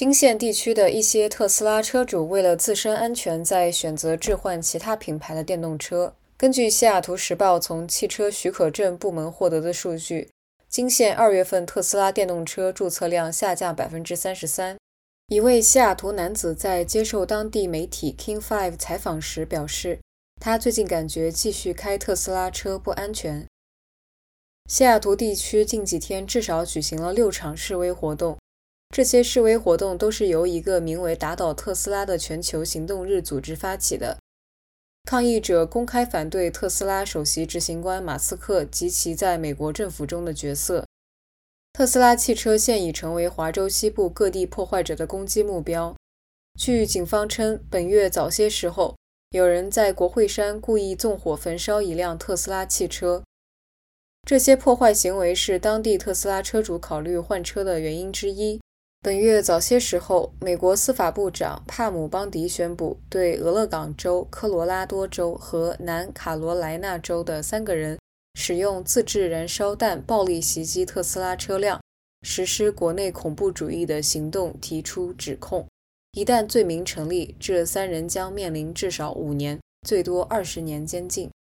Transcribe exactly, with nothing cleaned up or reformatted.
金县地区的一些特斯拉车主为了自身安全，在选择置换其他品牌的电动车。根据西雅图时报从汽车许可证部门获得的数据，金县二月份特斯拉电动车注册量下降 百分之三十三。一位西雅图男子在接受当地媒体 King Five 采访时表示，他最近感觉继续开特斯拉车不安全。西雅图地区近几天至少举行了六场示威活动，这些示威活动都是由一个名为打倒特斯拉的全球行动日组织发起的。抗议者公开反对特斯拉首席执行官马斯克及其在美国政府中的角色。特斯拉汽车现已成为华州西部各地破坏者的攻击目标。据警方称，本月早些时候，有人在国会山故意纵火焚烧一辆特斯拉汽车。这些破坏行为是当地特斯拉车主考虑换车的原因之一。本月早些时候，美国司法部长帕姆邦迪宣布，对俄勒冈州、科罗拉多州和南卡罗来纳州的三个人使用自制燃烧弹暴力袭击特斯拉车辆，实施国内恐怖主义的行动提出指控。一旦罪名成立，这三人将面临至少五年，最多二十年监禁。